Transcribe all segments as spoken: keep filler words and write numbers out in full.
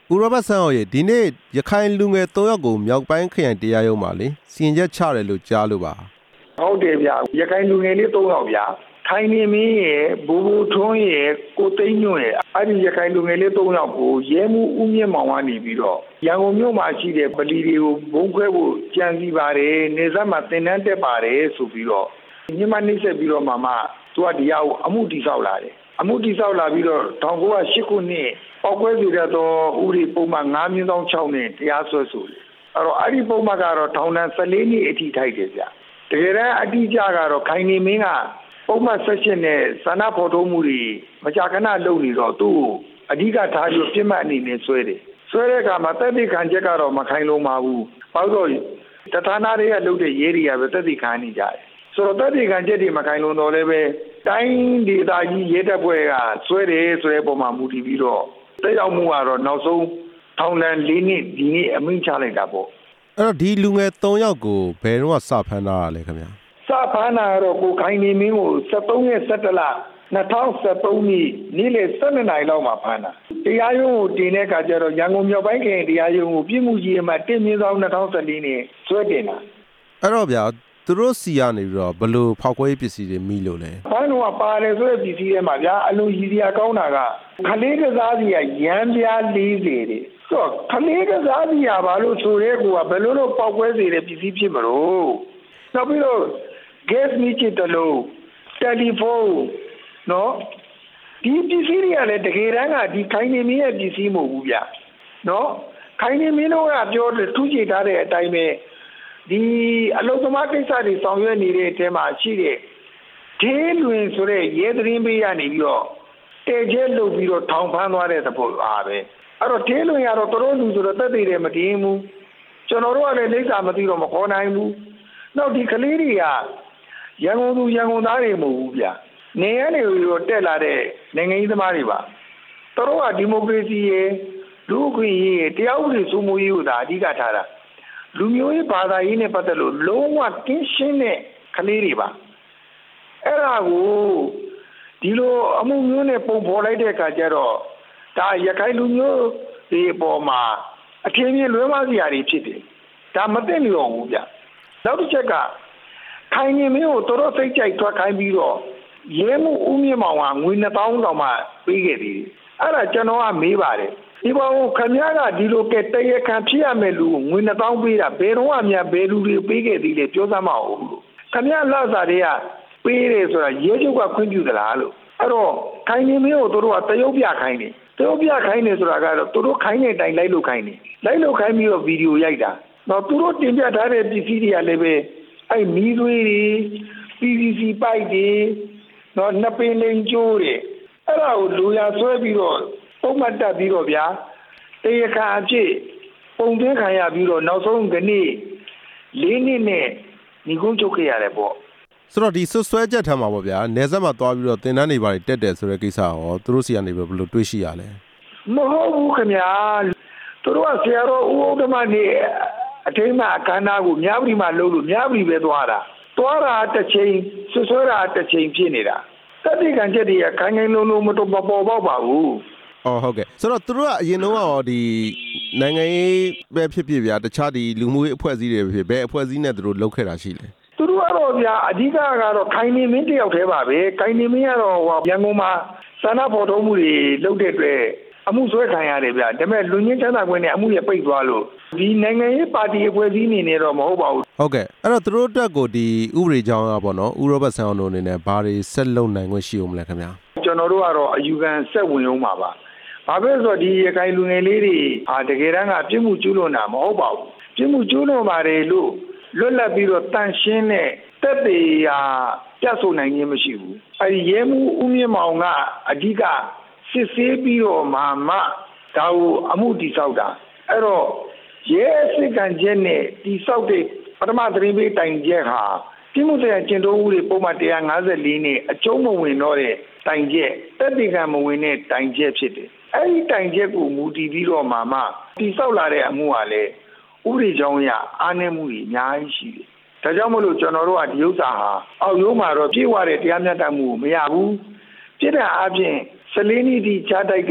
ဦးရောဘတ်ဆန်းအောင်ရဲ့ဒီနေ့ရခိုင်လူငယ်သုံးယောက်ကိုမြောက်ပိုင်းခရိုင်တရားရုံးမှာလေစီရင်ချက်ချတယ်လို့ကြားလို့ပါဟုတ်တယ်ဗျရခိုင်လူငယ်လေးသုံးယောက်ဗျခိုင်နေမင်းရဲ့ဘူဘူထွန်းရဲ့ကိုသိန်းညွန့်ရဲ့အဲ့ဒီရခိုင်လူငယ်လေးသုံးယောက်ကိုရဲမှုဦးမြင့်မောင်ကနေပြီးတော့ရန်ကုန်မြို့မှာရှိတဲ့ဗလီတွေကိုဘုံခွဲဖို့ကြံစီပါတယ်နေဆက်မှာတင်တန်းတက်ပါတယ်ဆိုပြီးတော့ညမနှိမ့်ဆက်ပြီးတော့မှမှသူကဒီရောက်အမှုတိဆောက်လာတယ်အမှုတိဆောက်လာပြီးတော့၁၉၀၈ခုနှစ်ပောက်ကွဲစေတဲ့တော့ဥပဒေပုံမှန်၅မြင်းဆောင်၆နဲ့တရားစွဲဆိုတယ်အဲ့တော့အဲ့ဒီပုံမှန်ကတော့ထောင်ဒဏ်၁၄နှစ်အထိထိုက်တယ်ဗျတကယ်တမ်းအတိအကျကတော့ခိုင်နေမင်းကပုံမှန်ဆက်ရှင်နဲ့ဇာနာဖော်ထုတ်မှုတွေမကြာခဏလုပ်နေတော့သူ့အဓိကထားပြီးပြစ်မှတ်အနေနဲ့ဆွဲတယ်ဆွဲတဲ့အခါမှာတက်တိခံချက်ကတော့မခိုင်လုံပါဘူးဘာလို့တဌာနတွေကလုပ်တဲ့ရေးတွေကပဲတက်တိခံနေကြတယ်ဆိုတော့တက်တိခံချက်တွေမခိုင်လုံတော့လည်းပဲတိုင်းဒေသကြီးရဲတပ်ဖွဲ့ကဆွဲတယ်ဆိုတဲ့ပုံမှာမူတည်ပြီးတော့တက်ရောက်မှုကတော့နောက်ဆုံးထောင်ဒဏ်၄နှစ်ဒီနေ့အမိန့်ချလိုက်တာပေါ့အဲ့တော့ဒီလူငယ်၃ယောက်ကိုဘယ်တော့စဖမ်းတာလဲခင်ဗျာစဖမ်းတာတော့ကိုခိုင်နေမင်းကို၁၃ရက်၁၁လ၂၀၁၃နှစ်နေ့လယ်၁၂နာရီလောက်မှာဖမ်းတာတရားရုံးကိုတင်တဲ့အခါကျတော့ရန်ကုန်မြောက်ပိုင်းခရိုင်တရားရုံးကိုပြည်မှုကြီးအမှတ်၁မြင်းဆောင်၂၀၁၄နဲ့ဆွဲတင်တာအဲ့တော့ဗျာသူတို့စီကနေပြီးတော့ဘယ်လိုဖောက်ခွဲပစ္စည်းတွေမိလို့လဲဘန်းတော့ပါတယ်ဆိုတဲ့ပစ္စည်းတွေမှာဗျာအလုံးကြီးစရာကောင်းတာကခလေးကစားစီကရမ်းပြား၄၀တဲ့ဆိုတော့ခလေးကစားစီကဘာလို့ဆိုရဲကိုကဘယ်လိုလို့ပောက်ကွဲစေတဲ့ပစ္စည်းဖြစ်မလို့နောက်ပြီးတော့ gas မီးချစ်တလုံးတယ်လီဖုန်းနော်ဒီပစ္စည်းတွေကလည်းတကယ်တမ်းကဒီခိုင်နေမင်းရဲ့ပစ္စည်းမဟုတ်ဘူးဗျာနော်ခိုင်နေမင်းတို့ကပြောတယ်ထူးခြားထားတဲ့အတိုင်းပဲဒီအလုံသမားကိစ္စတွေဆောင်ရွက်နေတဲ့အထဲမှာရှိတဲ့ဒေးလွင်ဆိုတဲ့ရဲသတင်းပေးရနေပြီးတော့တဲကျဲလုပ်ပြီးတော့ထောင်ဖမ်းသွားတဲ့သဘောအားပဲအဲ့တော့ဒေးလွင်ကတော့တို့လူဆိုတော့တက်သေးတယ်မတင်းဘူးကျွန်တော်တို့ကလည်းလိမ့်စာမသိတော့မခေါ်နိုင်ဘူးနောက်ဒီကလေးတွေကရန်ကုန်သူရန်ကုန်သားတွေမဟုတ်ဘူးဗျနေရနေပြီးတော့တက်လာတဲ့နိုင်ငံရေးသမားတွေပါတို့ကဒီမိုကရေစီရဲ့လူ့အခွင့်အရေးရဲ့တရားဥပဒေစိုးမိုးရေးကိုဒါအဓိကထားတာလူမျိုးရေးဘာသာရေးနဲ့ပတ်သက်လို့လုံးဝကင်းရှင်းတဲ့ကလေးတွေပါအဲ့ဒါကိုဒီလိုအမှုမျိုးနဲ့ပုံဖော်လိုက်တဲ့အခါကျတော့ဒါရခိုင်လူမျိုးဒီအပေါ်မှာအထင်ကြီးလွဲမှားစရာတွေဖြစ်တယ်ဒါမသိလျော်ဘူးဗျနောက်တစ်ချက်ကခိုင်နေမင်းကိုတော်တော်စိတ်ကြိုက်ထွက်ခိုင်းပြီးတော့ရဲမှုဦးမြင့်မောင်ကငွေနှစ်သောင်းတောင်မှပေးခဲ့သေးတယ်အဲ့ဒါကျွန်တော်ကမေးပါတယ်ဒီဘောင်ခင်ဗျားကဒီလိုကဲတရခံဖြစ်ရမယ်လူငွေနှစ်သောင်းပေးတာဘယ်တော့မှဘယ်လူတွေပေးခဲ့သေးလဲပြောစမ်းမအောင်လို့ခင်ဗျားလာစားတွေကပေးတယ်ဆိုတာရဲချုပ်ကခွင့်ပြုသလားလို့အဲ့တော့ခိုင်နေမင်းကိုတို့ကတရုပ်ပြခိုင်းတယ်တရုပ်ပြခိုင်းတယ်ဆိုတာကတော့တို့ခိုင်းတဲ့အတိုင်းလိုက်လို့ခိုင်းတယ်လိုက်လို့ခိုင်းပြီးတော့ဗီဒီယိုရိုက်တာတော့သူတို့တင်ပြထားတဲ့ပစ္စည်းတွေကလည်းပဲအဲ့မီးသွေးတွေ ပီ ဗီ စီ ပိုက်တွေတော့နှစ်ပင်လိန်ကျိုးတွေအဲ့ဒါကိုလူရဆွဲပြီးတော့ပုံမှတ်တက်ပြီးတော့ဗျာတရားခံအဖြစ်ပုံသွင်းခံရပြီးတော့နောက်ဆုံးကနေ့လေးနှစ်နဲ့ညီကုန်းချုပ်ခဲ့ရတယ်ပေါ့ဆိုတော့ဒီဆွဆွဲချက်ထမ်းမှာပေါ့ဗျာနေဆက်မှာသွားပြီးတော့တင်တန်းနေပါတက်တယ်ဆိုတဲ့ကိစ္စရောသူတို့စီကနေဘယ်လိုတွေးရှိရလဲမဟုတ်ဘူးခင်ဗျာသူတို့ကဆရာတော်ဦးဥဒ္ဓမနေအထိမ်းမှာအခမ်းအနားကိုမြားပရီမှာလုပ်လို့မြားပရီပဲသွားတာသွားတာတစ်ချိန်ဆွဆွဲတာတစ်ချိန်ဖြစ်နေတာတက်တိခံချက်တွေကခိုင်ခိုင်လုံလုံမတော်ပေါ်ပေါက်ပါဘူးအော်ဟုတ်ကဲ့ဆိုတော့သူတို့ကအရင်တော့ရောဒီနိုင်ငံရေးပဲဖြစ်ဖြစ်ဗျာတခြားဒီလူမှုရေးအဖွဲ့အစည်းတွေဖြစ်ဘယ်အဖွဲ့အစည်းနဲ့သူတို့လုပ်ခဲ့တာရှိလဲသူတို့ကတော့ဗျာအဓိကကတော့ခိုင်နေမင်းတယောက်တည်းပါပဲခိုင်နေမင်းကတော့ဟိုရန်ကုန်မှာစာနာဖော်ထုတ်မှုတွေလုပ်တဲ့အတွက်အမှုဆွဲခံရတယ်ဗျာဒါပေမဲ့လူငင်းချမ်းသာခွင့်နဲ့အမှုရပိတ်သွားလို့ဒီနိုင်ငံရေးပါတီအဖွဲ့အစည်းအနေနဲ့တော့မဟုတ်ပါဘူးဟုတ်ကဲ့အဲ့တော့သူတို့အတွက်ကိုဒီဥပဒေကြောင်းရပါတော့ဦးရောဘတ်ဆန်းအောင်တို့အနေနဲ့ဘာတွေဆက်လုပ်နိုင်ခွင့်ရှိအောင်မလဲခင်ဗျာကျွန်တော်တို့ကတော့အယူခံဆက်ဝင်အောင်ပါပါဘာပဲဆိုတော့ဒီရခိုင်လူငယ်လေးတွေဟာတကယ်တမ်းကပြစ်မှုကျူးလွန်တာမဟုတ်ပါဘူးပြစ်မှုကျူးလွန်ပါတယ်လို့လွတ်လပ်ပြီးတော့တန်ရှင်းတဲ့တက်သေးရာပြတ်ဆိုနိုင်ခြင်းမရှိဘူးအဲဒီရဲမှုဦးမြင့်မောင်ကအဓိကစစ်ဆေးပြီးတော့မှမှဒါကိုအမှုတိဆောက်တာအဲ့တော့ရဲစစ်ကံချက်နဲ့တိဆောက်တဲ့ပထမသတင်းပေးတိုင်ချက်ဟာပြစ်မှုတရားကျင့်သုံးမှုတွေပုံမှန်one fifty-fourနဲ့အကျုံးမဝင်တော့တဲ့တိုင်ချက်တက်တိကံမဝင်တဲ့တိုင်ချက်ဖြစ်တယ်အဲ့ဒီတိုင်ချက်ကိုမူတည်ပြီးတော့မှမှတိဆောက်လာတဲ့အမှုဟာလေဥပဒေကြောင်းအရအားနည်းမှုတွေအများကြီးရှိတယ်ဒါကြောင့်မလို့ကျွန်တော်တို့ကဒီဥစ္စာဟာအောက်ရိုးမှာတော့ပြေဝတဲ့တရားမျှတမှုမရဘူးပြည်ထောင်အပြင်ဆလေးနီးတီချတိုက်တဲ့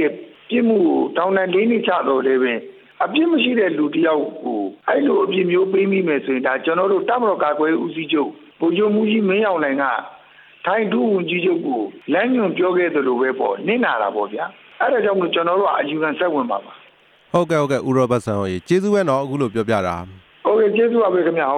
ပြစ်မှုတောင်းတလေးနှစ်ချတော့လည်းပဲအပြစ်မရှိတဲ့လူတယောက်ကိုအဲ့လိုအပြစ်မျိုးပေးမိမယ်ဆိုရင်ဒါကျွန်တော်တို့တပ်မတော်ကာကွယ်ဦးစီးချုပ်ဗိုလ်ချုပ်မှုကြီးမင်းအောင်လှိုင်ကထိုင်းဒုဝန်ကြီးချုပ်ကိုလမ်းညွှန်ပြောခဲ့သလိုပဲပေါ့နင့်နာတာပေါ့ဗျာအဲ့ဒါကြောင့်မို့ကျွန်တော်တို့ကအယူခံဆက်ဝင်ပါပါဟုတ်ကဲ့ဟုတ်ကဲ့ဦးရောဘတ်ဆန်ဟောကြီးကျေးဇူးပဲနော်အခုလိုပြောပြတာဟုတ်ကဲ့ကျေးဇူးပါပဲခင်ဗျာ